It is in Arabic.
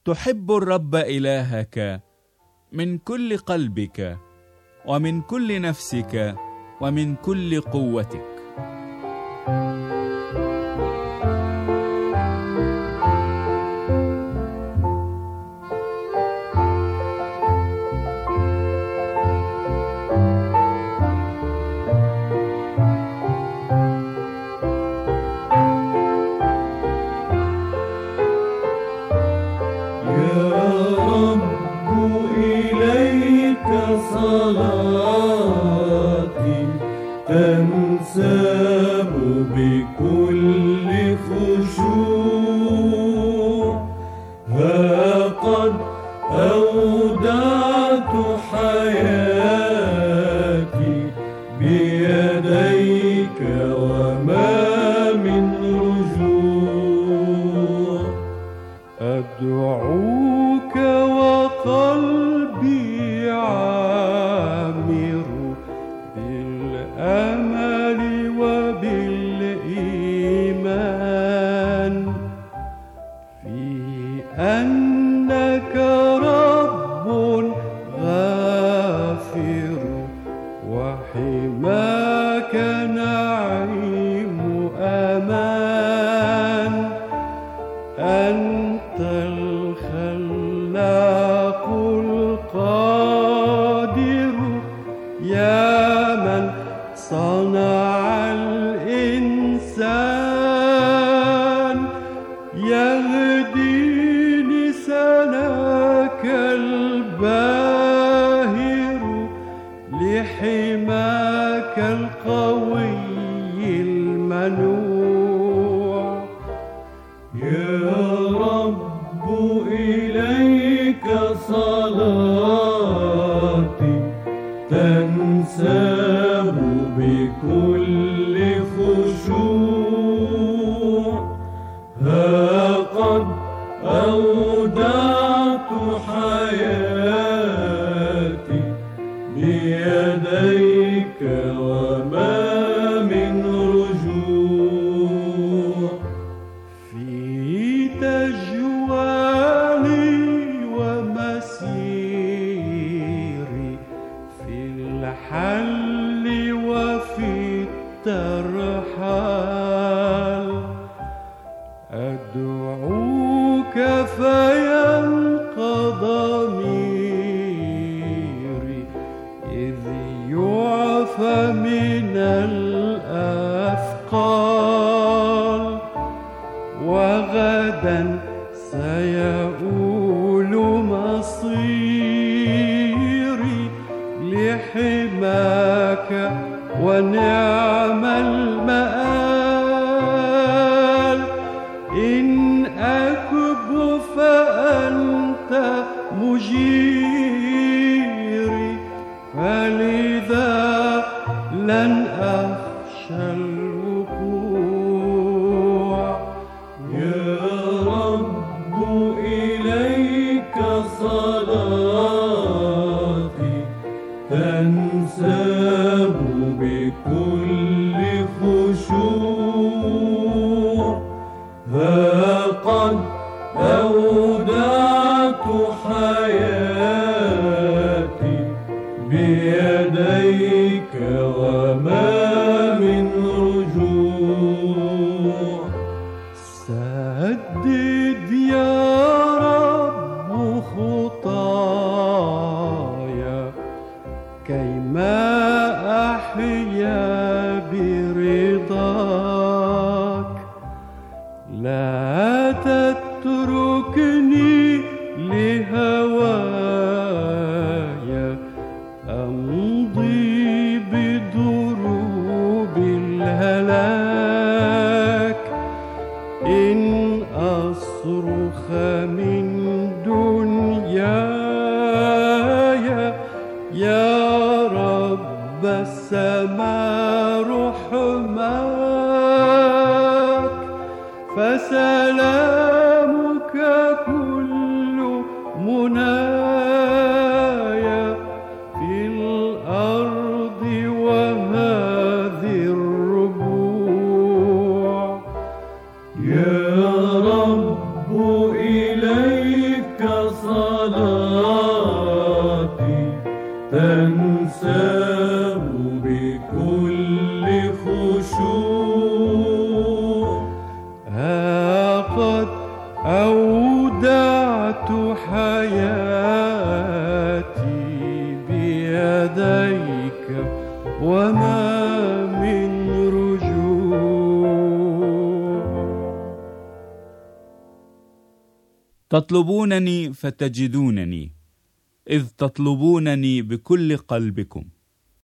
تحب الرب إلهك من كل قلبك ومن كل نفسك ومن كل قوتك. صلاتي تنساب بكل خشوع، ها قد أودعت حياتي بيديك وما من رجوع. أدعوك وقلبي عامر بالأمل وبالإيمان في أنك رب غافر وحماك نعيم أمان. أنت الخلاق القادر يا من صنع الإنسان، يهديني سناك الباهر لحماك القوي المنوع. يا رب إليك صلاتي تنساب بكل خشوع، ها قد أودعت حياتي بيديك وما من رجوع. في تجوالي ومسيري في الحل وفي الترحال، أدعوك فينقض ضميري إذ يعفى من الأثقال، وغدا سيؤول مصيري لحماك ونعم المآل. إن أكب فأنت مجيري، فلذا لن أخشى الوقوع. يا رب إليك صلاتي تنساب بكل خشوع، ها قد أودعت حياتي بيديك وما من رجوع. سدد يا رب خطايا كيما أحيا برضاك، لا تتركني لهوايا أمضي بدروب الهلاك. إن أصرخ من دنياي يا رب السماء رحماك، فسلامك كل منايا في الأرض وهذه الربوع. يا رب إليك تنساه بكل خشوع. قد أودعت حياتي بيديك وما من رجوع. تطلبونني فتجدونني إذ تطلبونني بكل قلبكم.